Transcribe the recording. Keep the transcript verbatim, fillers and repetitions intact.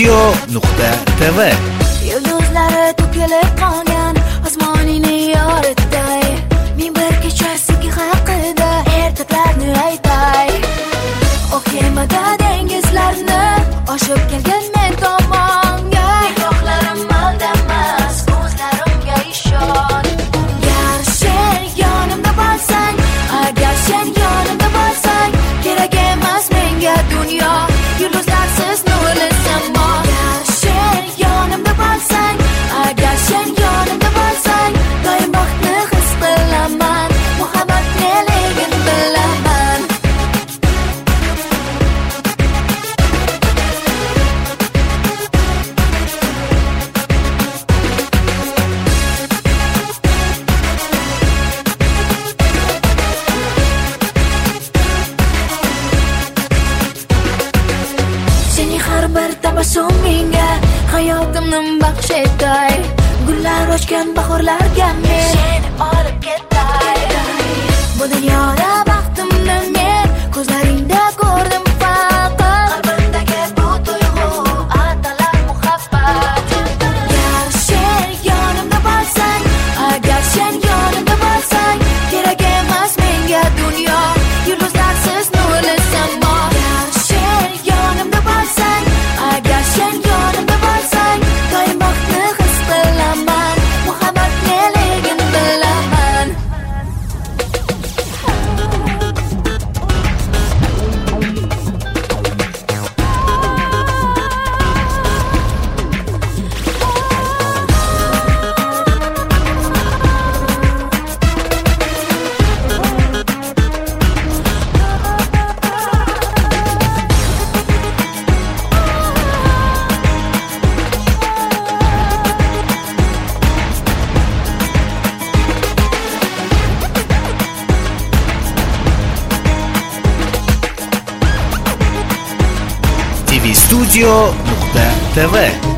studio nuqta tv. Yulduzlari to'kilib qolgan osmoningni yoritday, men bir kechasiki haqida ertaklarni aytay. O kemada dengizlarni oshib kelgan men tomonga, nigohlarim aldamas, ko'zlarimga ishon. Gar sen yonimda bo'lsang, agar sen yonimda bo'lsang, kerak emas menga dunyo, yulduzlarsiz nurli samo. Gar sen yonimda bo'lsang, agar sen yonimda bo'lsang, doim baxtni his qilaman, muhabbat neligini bilaman. Seni har bir tabassumingga hayotimni baxsh etay, gullar ochgan bahorlarga men seni olib ketay. Bu dunyoda baxtimni men ko'zlaringda ko'rdim faqat, qalbimdagi bu tuyg'u atalar muhabbat. Gar sen yonimda bo'lsang, agar sen yonimda bo'lsang, kerak emas menga dunyo, yulduzlarsiz nurli samo. Gar sen yonimda bo'lsang, agar sen yonimda bo'lsang, doim baxtni his qilaman, muhabbat neligini bilaman. tv studio nuqta tv